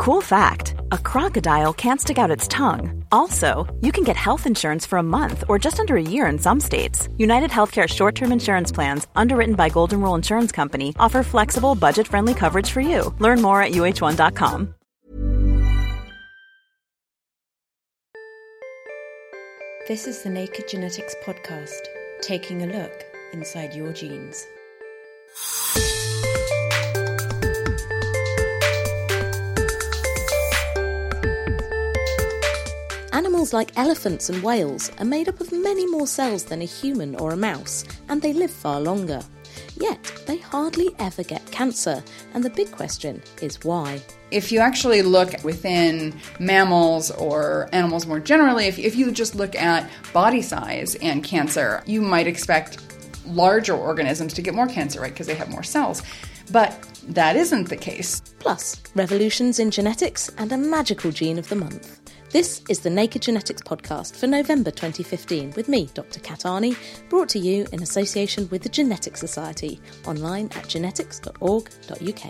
Cool fact, a crocodile can't stick out its tongue. Also, you can get health insurance for a month or just under a year in some states. United Healthcare short-term insurance plans, underwritten by Golden Rule Insurance Company, offer flexible, budget-friendly coverage for you. Learn more at uh1.com. This is the Naked Genetics Podcast, taking a look inside your genes. Animals like elephants and whales are made up of many more cells than a human or a mouse, and they live far longer. Yet, they hardly ever get cancer, and the big question is why. If you actually look within mammals or animals more generally, if you just look at body size and cancer, you might expect larger organisms to get more cancer, right, because they have more cells. But that isn't the case. Plus, revolutions in genetics and a magical gene of the month. This is the Naked Genetics Podcast for November 2015 with me, Dr. Kat Arney, brought to you in association with the Genetics Society, online at genetics.org.uk.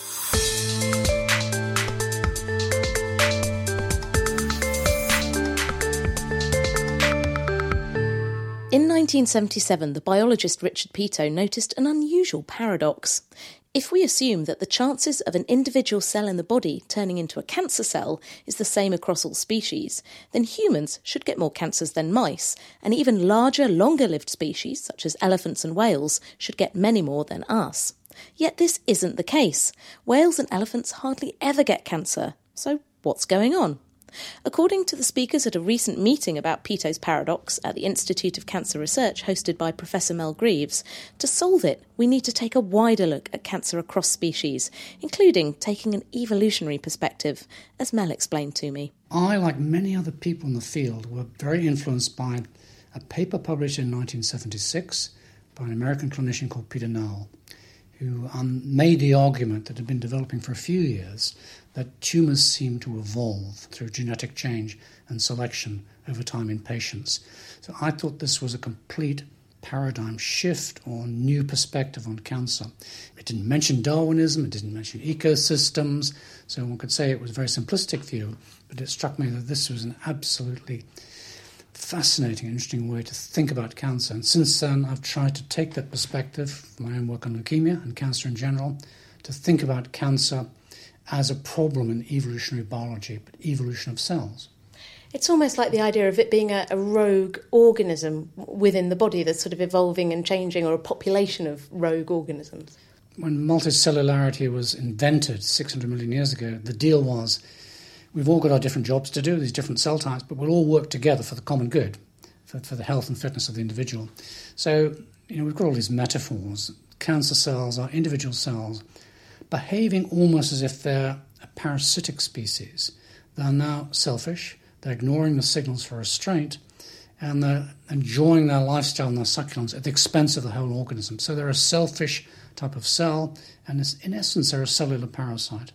In 1977, the biologist Richard Peto noticed an unusual paradox. If we assume that the chances of an individual cell in the body turning into a cancer cell is the same across all species, then humans should get more cancers than mice, and even larger, longer-lived species, such as elephants and whales, should get many more than us. Yet this isn't the case. Whales and elephants hardly ever get cancer. So what's going on? According to the speakers at a recent meeting about Peto's paradox at the Institute of Cancer Research hosted by Professor Mel Greaves, to solve it, we need to take a wider look at cancer across species, including taking an evolutionary perspective, as Mel explained to me. I, like many other people in the field, were very influenced by a paper published in 1976 by an American clinician called Peter Nowell, who made the argument that had been developing for a few years that tumours seem to evolve through genetic change and selection over time in patients. So I thought this was a complete paradigm shift or new perspective on cancer. It didn't mention Darwinism, it didn't mention ecosystems, so one could say it was a very simplistic view, but it struck me that this was an absolutely fascinating, interesting way to think about cancer. And since then, I've tried to take that perspective, my own work on leukemia and cancer in general, to think about cancer as a problem in evolutionary biology, but evolution of cells. It's almost like the idea of it being a rogue organism within the body that's sort of evolving and changing, or a population of rogue organisms. When multicellularity was invented 600 million years ago, the deal was we've all got our different jobs to do, these different cell types, but we'll all work together for the common good, for the health and fitness of the individual. So, we've got all these metaphors. Cancer cells are individual cells behaving almost as if they're a parasitic species. They're now selfish, they're ignoring the signals for restraint, and they're enjoying their lifestyle and their succulence at the expense of the whole organism. So they're a selfish type of cell, and in essence they're a cellular parasite.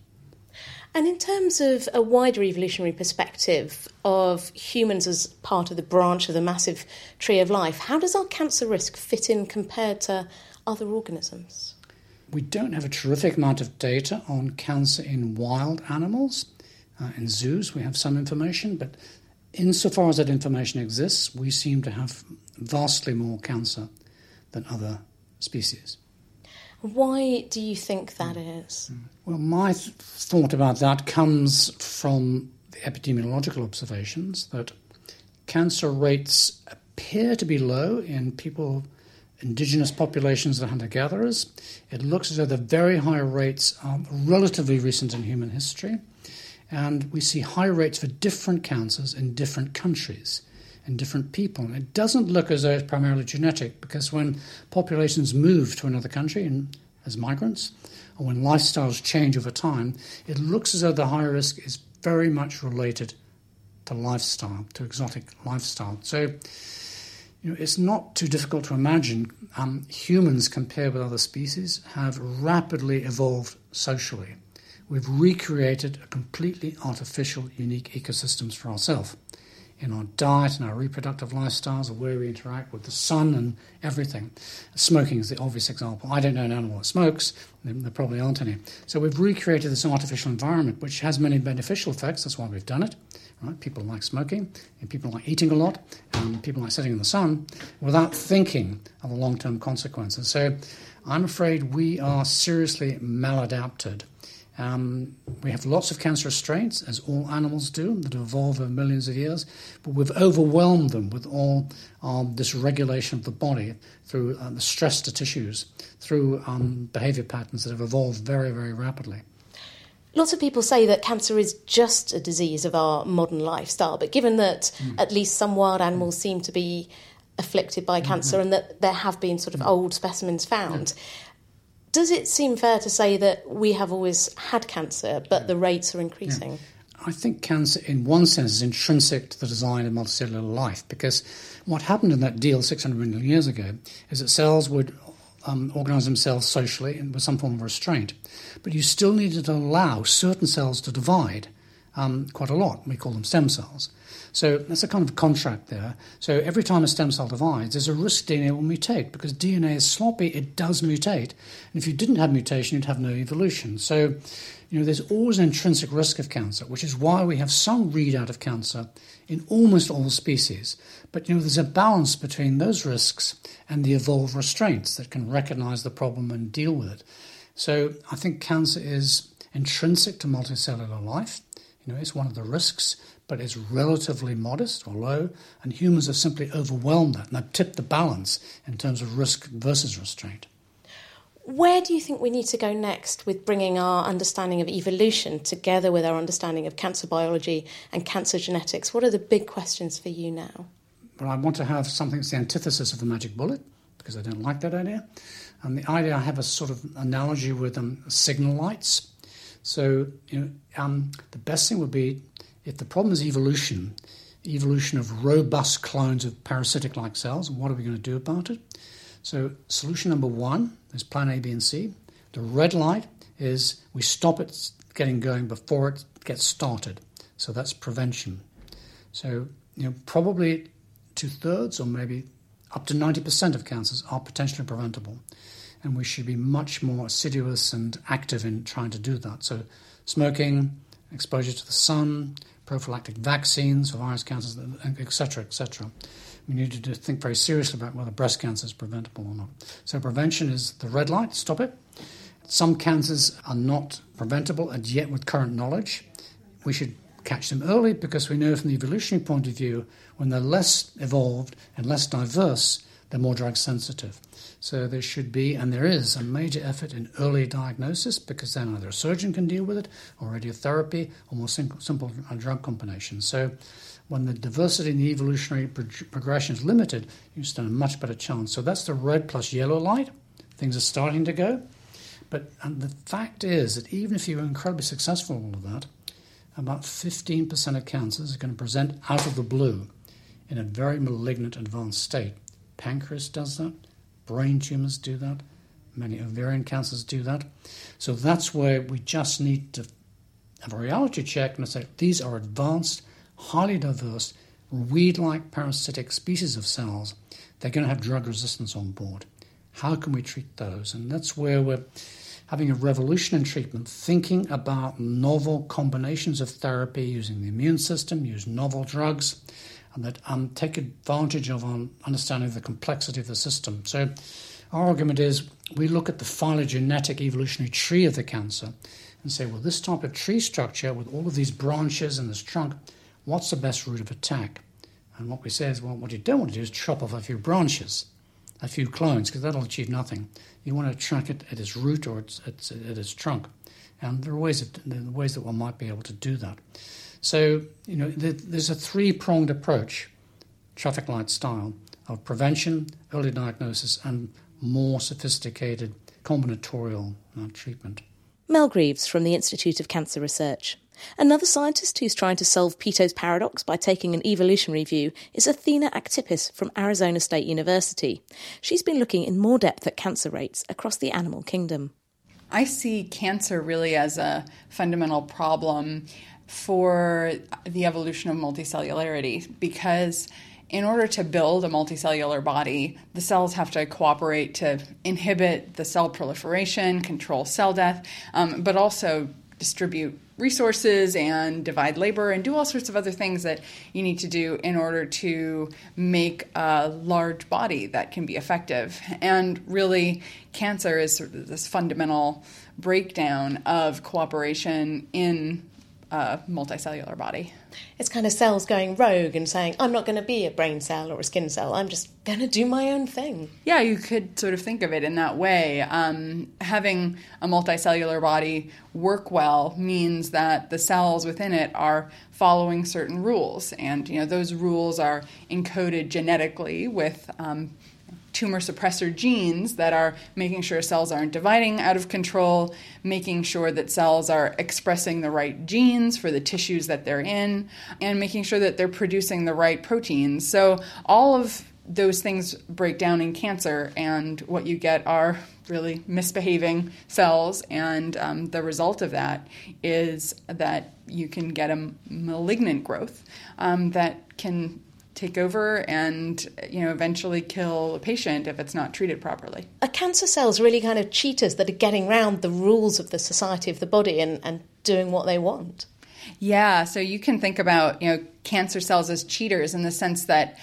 And in terms of a wider evolutionary perspective of humans as part of the branch of the massive tree of life, how does our cancer risk fit in compared to other organisms? We don't have a terrific amount of data on cancer in wild animals. In zoos we have some information, but insofar as that information exists, we seem to have vastly more cancer than other species. Why do you think that is? Well, my thought about that comes from the epidemiological observations that cancer rates appear to be low in indigenous populations that are hunter-gatherers. It looks as though the very high rates are relatively recent in human history, and we see high rates for different cancers in different countries and different people. And it doesn't look as though it's primarily genetic, because when populations move to another country as migrants, or when lifestyles change over time, it looks as though the high risk is very much related to lifestyle, to exotic lifestyle. So, it's not too difficult to imagine humans, compared with other species, have rapidly evolved socially. We've recreated a completely artificial, unique ecosystems for ourselves in our diet and our reproductive lifestyles, the way we interact with the sun and everything. Smoking is the obvious example. I don't know an animal that smokes. There probably aren't any. So we've recreated this artificial environment, which has many beneficial effects. That's why we've done it. Right? People like smoking, and people like eating a lot, and people like sitting in the sun, without thinking of the long-term consequences. So I'm afraid we are seriously maladapted. We have lots of cancerous strains, as all animals do, that have evolved over millions of years, but we've overwhelmed them with all dysregulation of the body through the stress to tissues, through behaviour patterns that have evolved very, very rapidly. Lots of people say that cancer is just a disease of our modern lifestyle, but given that at least some wild animals seem to be afflicted by cancer and that there have been sort of old specimens found, does it seem fair to say that we have always had cancer, but the rates are increasing? I think cancer, in one sense, is intrinsic to the design of multicellular life, because what happened in that deal 600 million years ago is that cells would organise themselves socially and with some form of restraint. But you still needed to allow certain cells to divide quite a lot. We call them stem cells. So that's a kind of contract there. So every time a stem cell divides, there's a risk DNA will mutate, because DNA is sloppy, it does mutate. And if you didn't have mutation, you'd have no evolution. So, there's always an intrinsic risk of cancer, which is why we have some readout of cancer in almost all species. But, there's a balance between those risks and the evolved restraints that can recognize the problem and deal with it. So I think cancer is intrinsic to multicellular life. It's one of the risks, but it's relatively modest or low, and humans have simply overwhelmed that and have tipped the balance in terms of risk versus restraint. Where do you think we need to go next with bringing our understanding of evolution together with our understanding of cancer biology and cancer genetics? What are the big questions for you now? Well, I want to have something that's the antithesis of the magic bullet, because I don't like that idea. And the idea, I have a sort of analogy with signal lights. So, the best thing would be, if the problem is evolution of robust clones of parasitic-like cells, what are we going to do about it? So solution number one is plan A, B, and C. The red light is we stop it getting going before it gets started. So that's prevention. So, probably 2/3 or maybe up to 90% of cancers are potentially preventable. And we should be much more assiduous and active in trying to do that. So smoking, exposure to the sun, prophylactic vaccines for virus cancers, etc., etc. We need to think very seriously about whether breast cancer is preventable or not. So prevention is the red light, stop it. Some cancers are not preventable, and yet with current knowledge, we should catch them early, because we know from the evolutionary point of view, when they're less evolved and less diverse, they're more drug sensitive. So there should be, and there is, a major effort in early diagnosis, because then either a surgeon can deal with it, or radiotherapy, or more simple drug combinations. So when the diversity in the evolutionary progression is limited, you stand a much better chance. So that's the red plus yellow light. Things are starting to go. But the fact is that even if you're incredibly successful in all of that, about 15% of cancers are going to present out of the blue in a very malignant advanced state. Pancreas does that. Brain tumours do that. Many ovarian cancers do that. So that's where we just need to have a reality check and say, these are advanced, highly diverse, weed-like parasitic species of cells. They're going to have drug resistance on board. How can we treat those? And that's where we're having a revolution in treatment, thinking about novel combinations of therapy, using the immune system, use novel drugs, and that take advantage of our understanding of the complexity of the system. So our argument is we look at the phylogenetic evolutionary tree of the cancer and say, well, this type of tree structure with all of these branches and this trunk, what's the best route of attack? And what we say is, well, what you don't want to do is chop off a few branches, a few clones, because that'll achieve nothing. You want to track it at its root or at its trunk. And there are ways that one might be able to do that. So, there's a three-pronged approach, traffic light style, of prevention, early diagnosis, and more sophisticated combinatorial treatment. Mel Greaves from the Institute of Cancer Research. Another scientist who's trying to solve Peto's paradox by taking an evolutionary view is Athena Aktipis from Arizona State University. She's been looking in more depth at cancer rates across the animal kingdom. I see cancer really as a fundamental problem for the evolution of multicellularity, because in order to build a multicellular body, the cells have to cooperate to inhibit the cell proliferation, control cell death, but also distribute resources and divide labor and do all sorts of other things that you need to do in order to make a large body that can be effective. And really, cancer is sort of this fundamental breakdown of cooperation in a multicellular body. It's kind of cells going rogue and saying, I'm not going to be a brain cell or a skin cell, I'm just going to do my own thing. Yeah, you could sort of think of it in that way. Having a multicellular body work well means that the cells within it are following certain rules, and those rules are encoded genetically with tumor suppressor genes that are making sure cells aren't dividing out of control, making sure that cells are expressing the right genes for the tissues that they're in, and making sure that they're producing the right proteins. So all of those things break down in cancer, and what you get are really misbehaving cells, and the result of that is that you can get a malignant growth that can take over and eventually kill a patient if it's not treated properly. Are cancer cells really kind of cheaters that are getting around the rules of the society of the body and doing what they want? Yeah, so you can think about cancer cells as cheaters in the sense that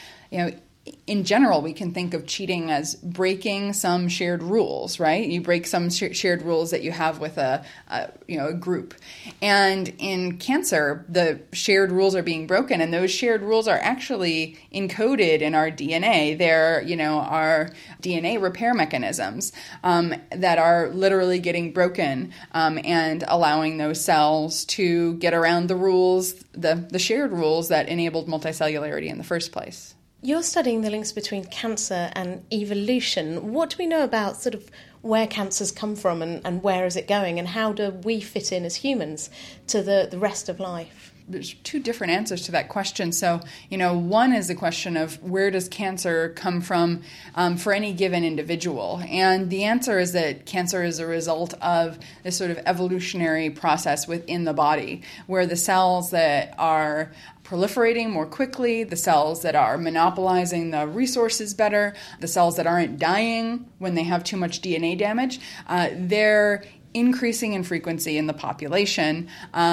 in general, we can think of cheating as breaking some shared rules, right? You break some shared rules that you have with a group. And in cancer, the shared rules are being broken, and those shared rules are actually encoded in our DNA. They're, our DNA repair mechanisms that are literally getting broken and allowing those cells to get around the rules, the shared rules that enabled multicellularity in the first place. You're studying the links between cancer and evolution. What do we know about sort of where cancers come from and where is it going, and how do we fit in as humans to the rest of life? There's two different answers to that question. So, one is the question of where does cancer come from for any given individual? And the answer is that cancer is a result of this sort of evolutionary process within the body, where the cells that are proliferating more quickly, the cells that are monopolizing the resources better, the cells that aren't dying when they have too much DNA damage, they're increasing in frequency in the population.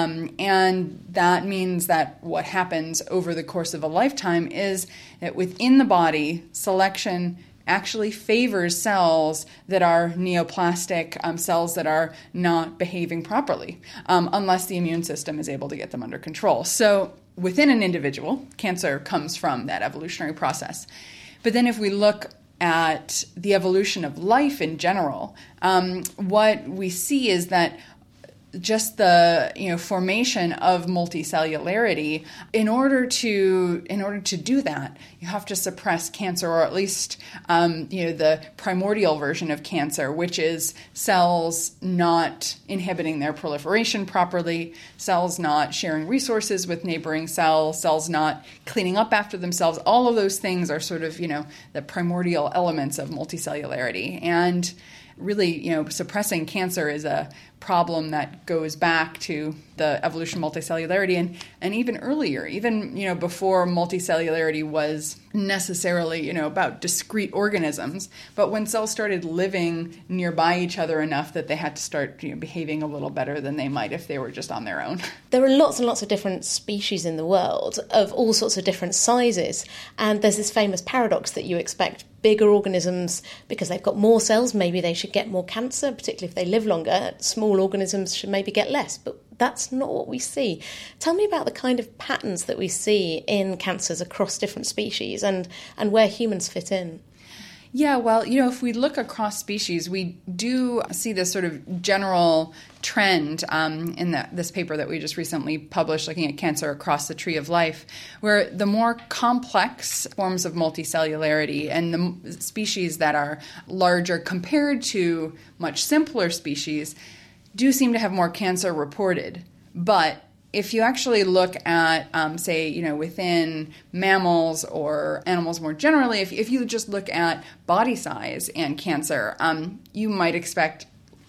And that means that what happens over the course of a lifetime is that within the body, selection actually favors cells that are neoplastic, cells that are not behaving properly, unless the immune system is able to get them under control. So within an individual, cancer comes from that evolutionary process. But then if we look at the evolution of life in general, what we see is that just the formation of multicellularity, in order to do that, you have to suppress cancer, or at least the primordial version of cancer, which is cells not inhibiting their proliferation properly, cells not sharing resources with neighboring cells, cells not cleaning up after themselves. All of those things are sort of the primordial elements of multicellularity. And really, suppressing cancer is a problem that goes back to the evolution of multicellularity and even earlier, even before multicellularity was necessarily about discrete organisms. But when cells started living nearby each other enough that they had to start behaving a little better than they might if they were just on their own. There are lots and lots of different species in the world of all sorts of different sizes, and there's this famous paradox that you expect bigger organisms, because they've got more cells, maybe they should get more cancer, particularly if they live longer. Small organisms should maybe get less, but that's not what we see. Tell me about the kind of patterns that we see in cancers across different species and where humans fit in. Yeah, well, if we look across species, we do see this sort of general trend in this paper that we just recently published looking at cancer across the tree of life, where the more complex forms of multicellularity and the species that are larger compared to much simpler species do seem to have more cancer reported. But if you actually look at, say, within mammals or animals more generally, if you just look at body size and cancer, you might expect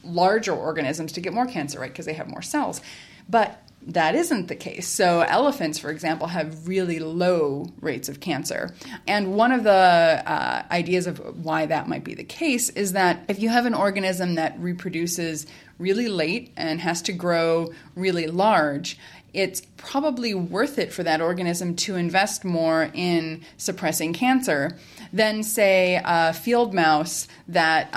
larger organisms to get more cancer, right, because they have more cells. But that isn't the case. So elephants, for example, have really low rates of cancer. And one of the ideas of why that might be the case is that if you have an organism that reproduces really late and has to grow really large, it's probably worth it for that organism to invest more in suppressing cancer than, say, a field mouse that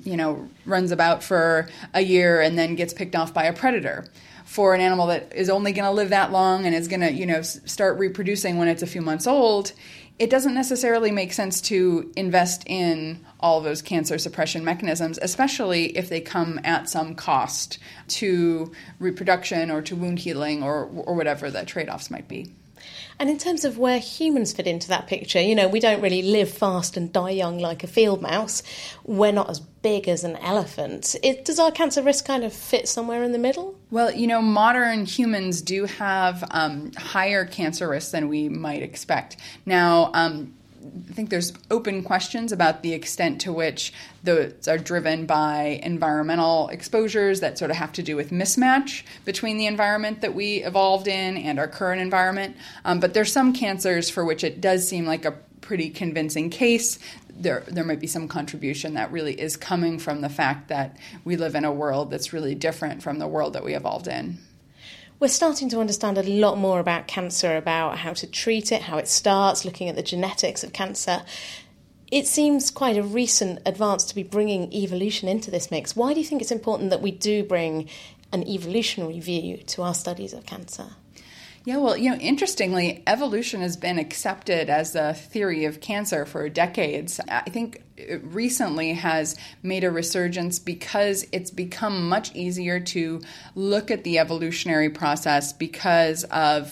runs about for a year and then gets picked off by a predator. For an animal that is only going to live that long and is going to, start reproducing when it's a few months old, it doesn't necessarily make sense to invest in all those cancer suppression mechanisms, especially if they come at some cost to reproduction or to wound healing or whatever the trade-offs might be. And in terms of where humans fit into that picture, we don't really live fast and die young like a field mouse. We're not as big as an elephant. Does our cancer risk kind of fit somewhere in the middle? Well, modern humans do have higher cancer risks than we might expect. Now, I think there's open questions about the extent to which those are driven by environmental exposures that sort of have to do with mismatch between the environment that we evolved in and our current environment. But there's some cancers for which it does seem like a pretty convincing case. There might be some contribution that really is coming from the fact that we live in a world that's really different from the world that we evolved in. We're starting to understand a lot more about cancer, about how to treat it, how it starts, looking at the genetics of cancer. It seems quite a recent advance to be bringing evolution into this mix. Why do you think it's important that we do bring an evolutionary view to our studies of cancer? Yeah, well, interestingly, evolution has been accepted as a theory of cancer for decades. I think it recently has made a resurgence because it's become much easier to look at the evolutionary process because of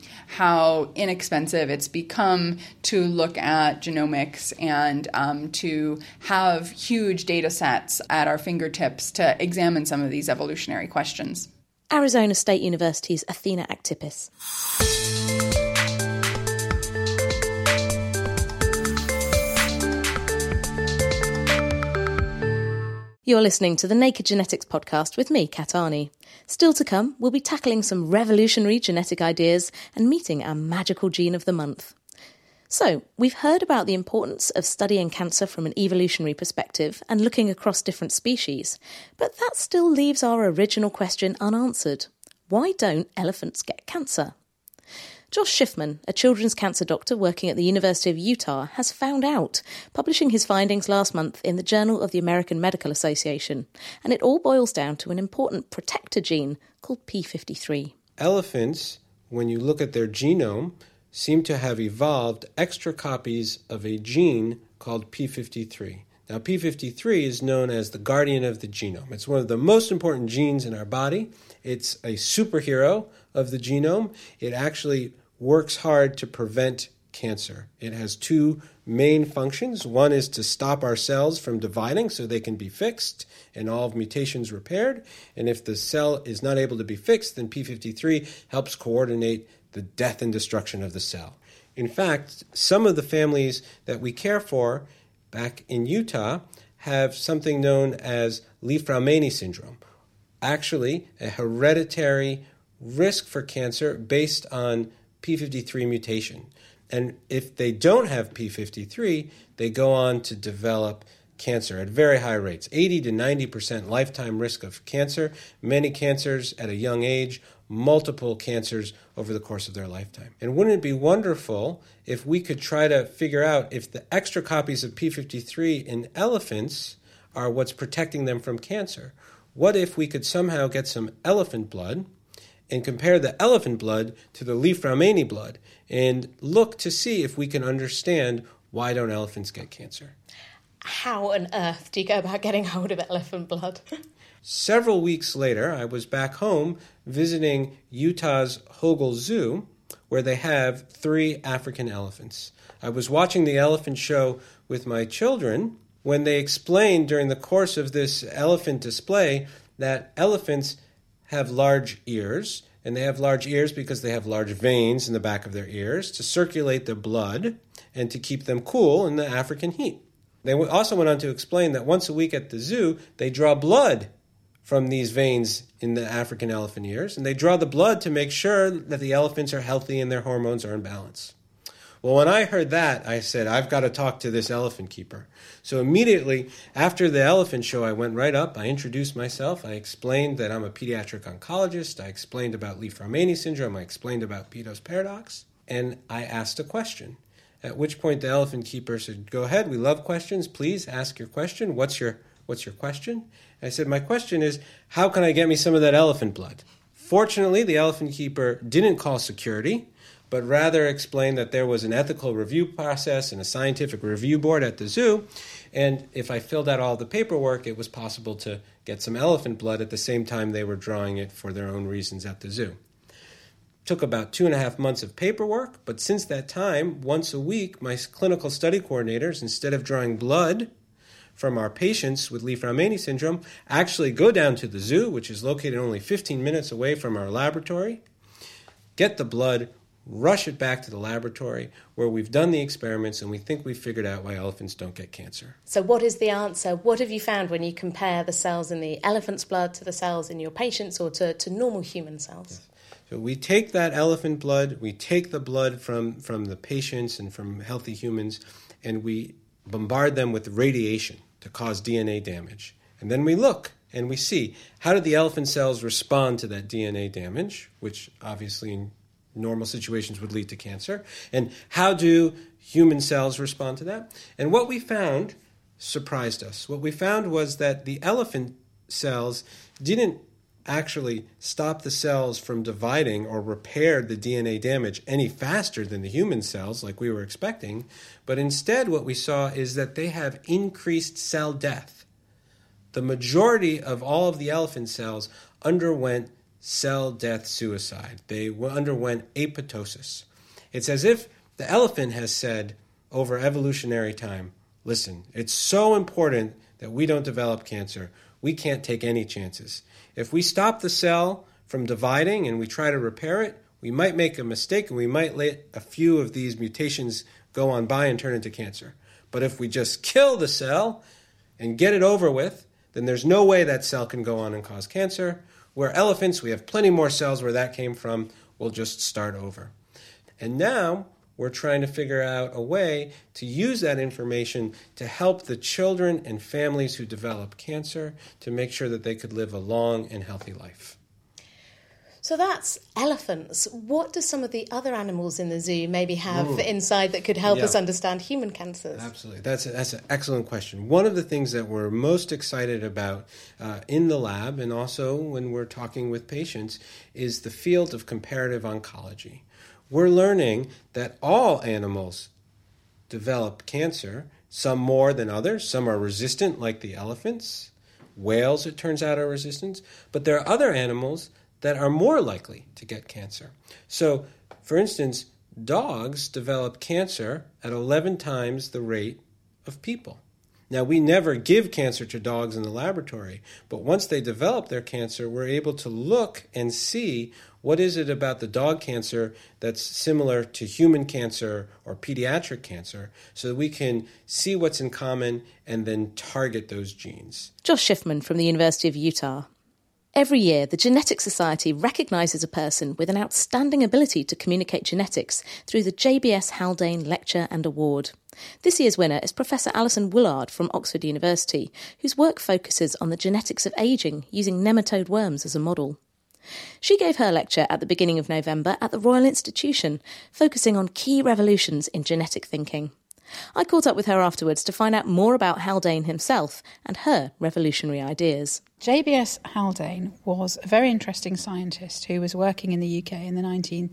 how inexpensive it's become to look at genomics and to have huge data sets at our fingertips to examine some of these evolutionary questions. Arizona State University's Athena Actipis. You're listening to the Naked Genetics podcast with me, Kat Arney. Still to come, we'll be tackling some revolutionary genetic ideas and meeting our magical gene of the month. So, we've heard about the importance of studying cancer from an evolutionary perspective and looking across different species, but that still leaves our original question unanswered. Why don't elephants get cancer? Josh Schiffman, a children's cancer doctor working at the University of Utah, has found out, publishing his findings last month in the Journal of the American Medical Association, and it all boils down to an important protector gene called P53. Elephants, when you look at their genome, seem to have evolved extra copies of a gene called P53. Now, P53 is known as the guardian of the genome. It's one of the most important genes in our body. It's a superhero of the genome. It actually works hard to prevent cancer. It has two main functions. One is to stop our cells from dividing so they can be fixed and all of mutations repaired. And if the cell is not able to be fixed, then P53 helps coordinate the death and destruction of the cell. In fact, some of the families that we care for back in Utah have something known as Li-Fraumeni syndrome, actually a hereditary risk for cancer based on P53 mutation. And if they don't have P53, they go on to develop cancer at very high rates, 80 to 90% lifetime risk of cancer, many cancers at a young age, multiple cancers over the course of their lifetime. And wouldn't it be wonderful if we could try to figure out if the extra copies of P53 in elephants are what's protecting them from cancer? What if we could somehow get some elephant blood and compare the elephant blood to the Li-Fraumeni blood and look to see if we can understand why don't elephants get cancer? How on earth do you go about getting hold of elephant blood? Several weeks later, I was back home visiting Utah's Hogle Zoo, where they have 3 African elephants. I was watching the elephant show with my children when they explained during the course of this elephant display that elephants have large ears, and they have large ears because they have large veins in the back of their ears to circulate the blood and to keep them cool in the African heat. They also went on to explain that once a week at the zoo, they draw blood from these veins in the African elephant ears, and they draw the blood to make sure that the elephants are healthy and their hormones are in balance. Well, when I heard that, I said, I've got to talk to this elephant keeper. So immediately after the elephant show, I went right up, I introduced myself, I explained that I'm a pediatric oncologist, I explained about Li-Fraumeni syndrome, I explained about Peto's paradox, and I asked a question. At which point the elephant keeper said, go ahead, we love questions, please ask your question. What's your question? And I said, my question is, how can I get me some of that elephant blood? Fortunately, the elephant keeper didn't call security, but rather explained that there was an ethical review process and a scientific review board at the zoo, and if I filled out all the paperwork, it was possible to get some elephant blood at the same time they were drawing it for their own reasons at the zoo. Took about 2.5 months of paperwork, but since that time, once a week, my clinical study coordinators, instead of drawing blood from our patients with Li-Fraumeni syndrome, actually go down to the zoo, which is located only 15 minutes away from our laboratory, get the blood, rush it back to the laboratory where we've done the experiments and we think we've figured out why elephants don't get cancer. So what is the answer? What have you found when you compare the cells in the elephant's blood to the cells in your patients or to normal human cells? Yes. So we take that elephant blood, we take the blood from the patients and from healthy humans, and we bombard them with radiation to cause DNA damage. And then we look and we see, how do the elephant cells respond to that DNA damage, which obviously in normal situations would lead to cancer, and how do human cells respond to that? And what we found surprised us. What we found was that the elephant cells didn't actually stop the cells from dividing or repair the DNA damage any faster than the human cells like we were expecting, but instead what we saw is that they have increased cell death. The majority of all of the elephant cells underwent cell death suicide. They underwent apoptosis. It's as if the elephant has said over evolutionary time, listen, it's so important that we don't develop cancer. We can't take any chances. If we stop the cell from dividing and we try to repair it, we might make a mistake and we might let a few of these mutations go on by and turn into cancer. But if we just kill the cell and get it over with, then there's no way that cell can go on and cause cancer. Where elephants, we have plenty more cells where that came from. We'll just start over. And now we're trying to figure out a way to use that information to help the children and families who develop cancer to make sure that they could live a long and healthy life. So that's elephants. What do some of the other animals in the zoo maybe have inside that could help us understand human cancers? Absolutely. That's an excellent question. One of the things that we're most excited about in the lab and also when we're talking with patients is the field of comparative oncology. We're learning that all animals develop cancer, some more than others. Some are resistant, like the elephants. Whales, it turns out, are resistant. But there are other animals that are more likely to get cancer. So, for instance, dogs develop cancer at 11 times the rate of people. Now, we never give cancer to dogs in the laboratory, but once they develop their cancer, we're able to look and see what is it about the dog cancer that's similar to human cancer or pediatric cancer so that we can see what's in common and then target those genes. Josh Schiffman from the University of Utah. Every year, the Genetics Society recognises a person with an outstanding ability to communicate genetics through the JBS Haldane Lecture and Award. This year's winner is Professor Alison Woolard from Oxford University, whose work focuses on the genetics of ageing using nematode worms as a model. She gave her lecture at the beginning of November at the Royal Institution, focusing on key revolutions in genetic thinking. I caught up with her afterwards to find out more about Haldane himself and her revolutionary ideas. JBS Haldane was a very interesting scientist who was working in the UK in the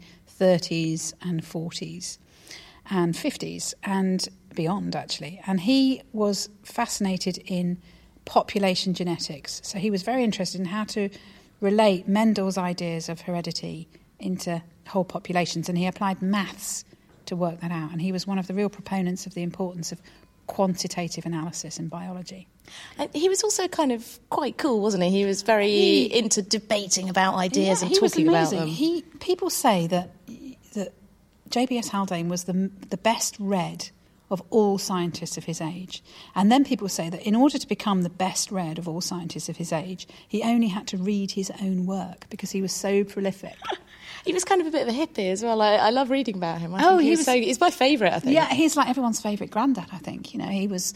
1930s and 40s and 50s and beyond, actually. And he was fascinated in population genetics. So he was very interested in how to relate Mendel's ideas of heredity into whole populations, and he applied maths to work that out. And he was one of the real proponents of the importance of quantitative analysis in biology. And he was also kind of quite cool, wasn't he? He was very into debating about ideas and talking about them. People say that JBS Haldane was the best read of all scientists of his age. And then people say that in order to become the best read of all scientists of his age, he only had to read his own work because he was so prolific. He was kind of a bit of a hippie as well. I love reading about him. He's my favourite, I think. Yeah, he's like everyone's favourite granddad, I think. You know, he was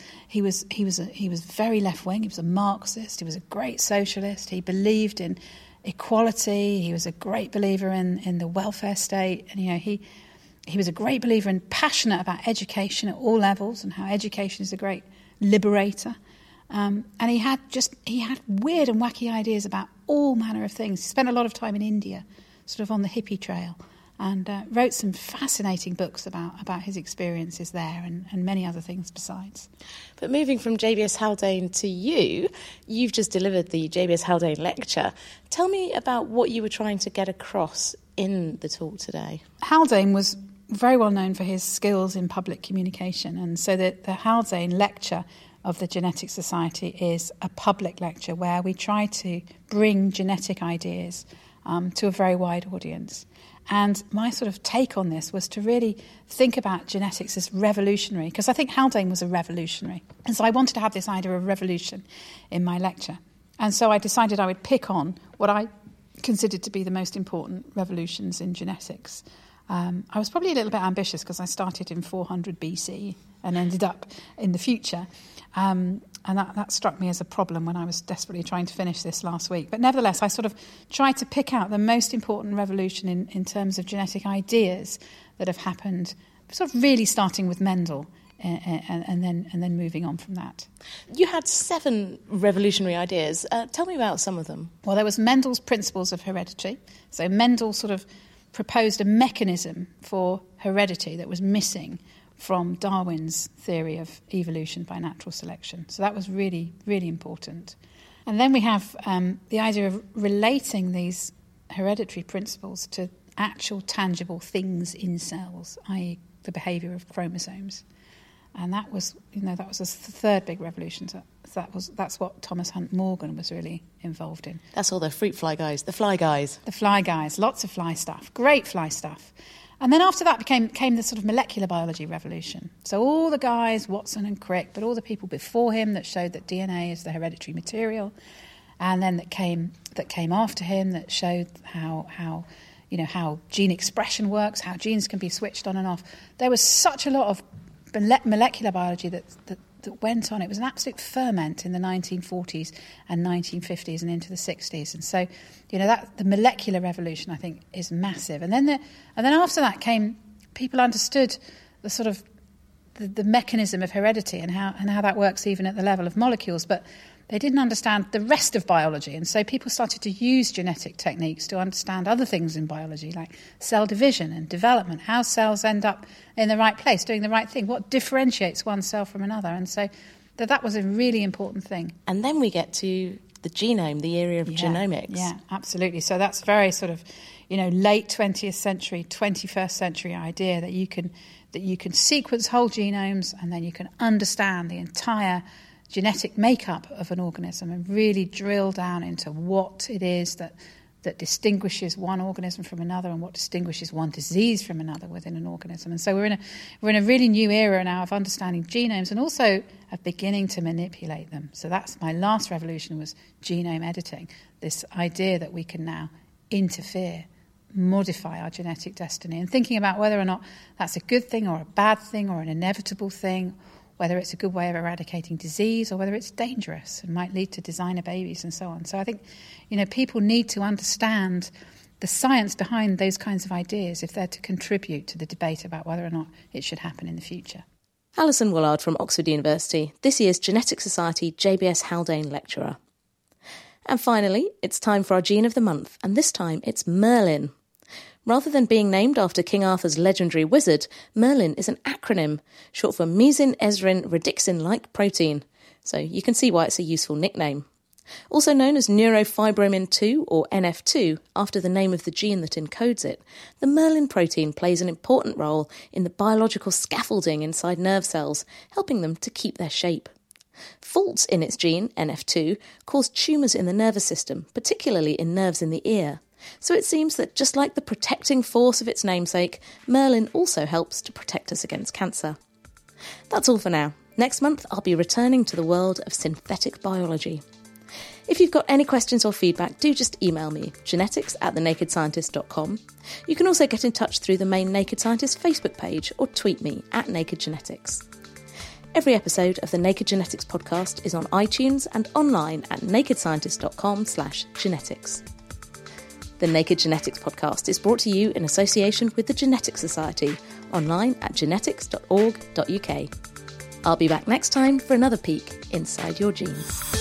very left wing. He was a Marxist. He was a great socialist. He believed in equality. He was a great believer in the welfare state. And you know, he was a great believer and passionate about education at all levels and how education is a great liberator. And he had weird and wacky ideas about all manner of things. He spent a lot of time in India, sort of on the hippie trail, and wrote some fascinating books about his experiences there and many other things besides. But moving from JBS Haldane to you've just delivered the JBS Haldane lecture. Tell me about what you were trying to get across in the talk today. Haldane was very well known for his skills in public communication, and so the Haldane lecture of the Genetic Society is a public lecture where we try to bring genetic ideas to a very wide audience. And my sort of take on this was to really think about genetics as revolutionary, because I think Haldane was a revolutionary. And so I wanted to have this idea of revolution in my lecture. And so I decided I would pick on what I considered to be the most important revolutions in genetics. I was probably a little bit ambitious because I started in 400 BC and ended up in the future. And that struck me as a problem when I was desperately trying to finish this last week. But nevertheless, I sort of tried to pick out the most important revolution in terms of genetic ideas that have happened, sort of really starting with Mendel and then moving on from that. You had 7 revolutionary ideas. Tell me about some of them. Well, there was Mendel's principles of heredity. So Mendel sort of proposed a mechanism for heredity that was missing from Darwin's theory of evolution by natural selection. So that was really, really important. And then we have the idea of relating these hereditary principles to actual tangible things in cells, i.e. the behaviour of chromosomes. And that was the third big revolution. So that's what Thomas Hunt Morgan was really involved in. That's all the fruit fly guys, the fly guys. The fly guys, lots of fly stuff, great fly stuff. And then after that came the sort of molecular biology revolution. So all the guys, Watson and Crick, but all the people before him that showed that DNA is the hereditary material, and then that came after him that showed how gene expression works, how genes can be switched on and off. There was such a lot of molecular biology that went on. It was an absolute ferment in the 1940s and 1950s and into the 60s. And so, that the molecular revolution, I think, is massive. And then after that came, people understood the sort of the mechanism of heredity and how that works even at the level of molecules, but they didn't understand the rest of biology. And so people started to use genetic techniques to understand other things in biology, like cell division and development, how cells end up in the right place, doing the right thing, what differentiates one cell from another. And so that was a really important thing. And then we get to the genome, the area of genomics. Yeah, absolutely. So that's very sort of, late 20th century, 21st century idea that you can sequence whole genomes and then you can understand the entire genetic makeup of an organism and really drill down into what it is that distinguishes one organism from another and what distinguishes one disease from another within an organism. And so we're in a really new era now of understanding genomes and also of beginning to manipulate them. So that's my last revolution, was genome editing, this idea that we can now interfere, modify our genetic destiny, and thinking about whether or not that's a good thing or a bad thing or an inevitable thing, whether it's a good way of eradicating disease or whether it's dangerous and might lead to designer babies and so on. So I think, people need to understand the science behind those kinds of ideas if they're to contribute to the debate about whether or not it should happen in the future. Alison Woolard from Oxford University, this year's Genetic Society JBS Haldane lecturer. And finally, it's time for our gene of the month, and this time it's Merlin. Rather than being named after King Arthur's legendary wizard, Merlin is an acronym, short for Mucin Ezrin Rhodixin-like protein, so you can see why it's a useful nickname. Also known as neurofibromin 2, or NF2, after the name of the gene that encodes it, the Merlin protein plays an important role in the biological scaffolding inside nerve cells, helping them to keep their shape. Faults in its gene, NF2, cause tumours in the nervous system, particularly in nerves in the ear. So it seems that just like the protecting force of its namesake, Merlin also helps to protect us against cancer. That's all for now. Next month, I'll be returning to the world of synthetic biology. If you've got any questions or feedback, do just email me, genetics@thenakedscientist.com. You can also get in touch through the main Naked Scientist Facebook page or tweet me @NakedGenetics. Every episode of the Naked Genetics podcast is on iTunes and online at nakedscientist.com/genetics. The Naked Genetics podcast is brought to you in association with the Genetics Society, online at genetics.org.uk. I'll be back next time for another peek inside your genes.